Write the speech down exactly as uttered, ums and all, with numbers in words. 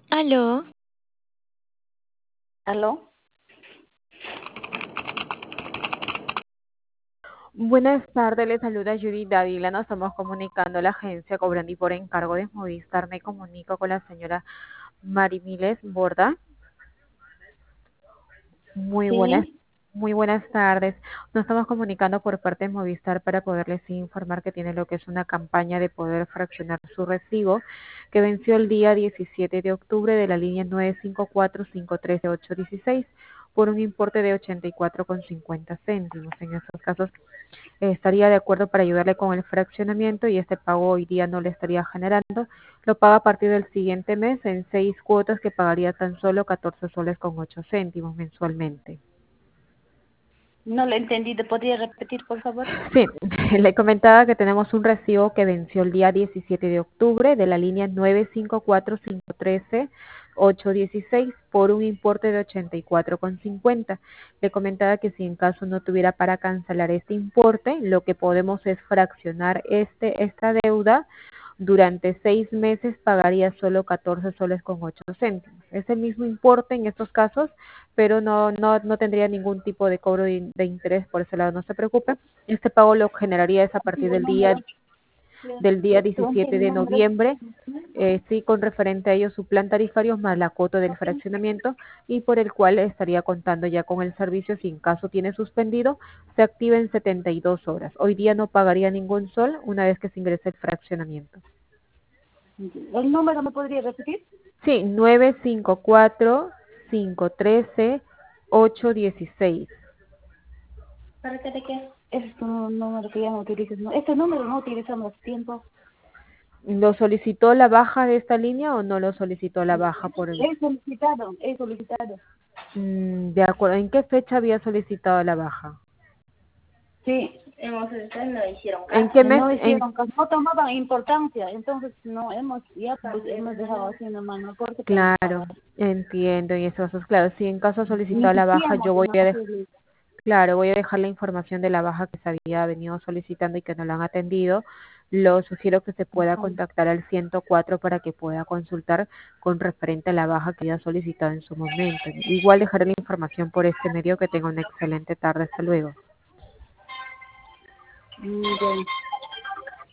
Aló, ¿Aló? Buenas tardes, le saluda Judy Dávila. Nos estamos comunicando a la agencia Cobrandi por encargo de Movistar. Me comunico con la señora Marimiles Borda. Muy buenas, Sí. muy buenas tardes. Nos estamos comunicando por parte de Movistar para poderles informar que tiene lo que es una campaña de poder fraccionar su recibo que venció el día diecisiete de octubre de la línea nueve cinco cuatro cinco uno tres ocho uno seis por un importe de ochenta y cuatro con cincuenta céntimos. En esos casos eh, estaría de acuerdo para ayudarle con el fraccionamiento y este pago hoy día no le estaría generando. Lo paga a partir del siguiente mes en seis cuotas que pagaría tan solo catorce soles con ocho céntimos mensualmente. No lo entendí. ¿Te podría repetir, por favor? Sí, le comentaba que tenemos un recibo que venció el día diecisiete de octubre de la línea nueve cinco cuatro cinco uno tres ocho uno seis por un importe de ochenta y cuatro con cincuenta. Le comentaba que si en caso no tuviera para cancelar este importe, lo que podemos es fraccionar este esta deuda. Durante seis meses pagaría solo catorce soles con ocho céntimos. Es el mismo importe en estos casos, pero no, no, no tendría ningún tipo de cobro de, de interés, por ese lado no se preocupe. Este pago lo generaría es a Sí, partir el del día número. Sí. del día Pregunté diecisiete el de número. noviembre, eh, sí, con referente a ello su plan tarifario más la cuota del fraccionamiento y por el cual estaría contando ya con el servicio si en caso tiene suspendido, se activa en setenta y dos horas. Hoy día no pagaría ningún sol una vez que se ingrese el fraccionamiento. ¿El número me podría repetir? Sí, nueve cinco cuatro cinco uno tres ocho uno seis. ¿Para qué de qué? Ese es un número que ya no utilizas. ¿No? Este número no utilizamos hace tiempo. ¿Lo solicitó la baja de esta línea o no lo solicitó la baja por el... He solicitado, he solicitado. Mm, de acuerdo, ¿en qué fecha había solicitado la baja? Sí. Hemos solicitado y no hicieron ¿En caso. qué mes? No En... hicieron caso, no tomaban importancia. Entonces, no hemos, ya pues hemos dejado haciendo mano corte para no Claro, pagar. entiendo, y eso, eso es claro. Si en caso ha solicitado la baja, yo Insistíamos voy en a dejar, hacerlo. claro, voy a dejar la información de la baja que se había venido solicitando y que no la han atendido. Lo sugiero que se pueda contactar al ciento cuatro para que pueda consultar con referente a la baja que haya solicitado en su momento. Igual dejaré la información por este medio. Que tenga una excelente tarde. Hasta luego. Mm, bien.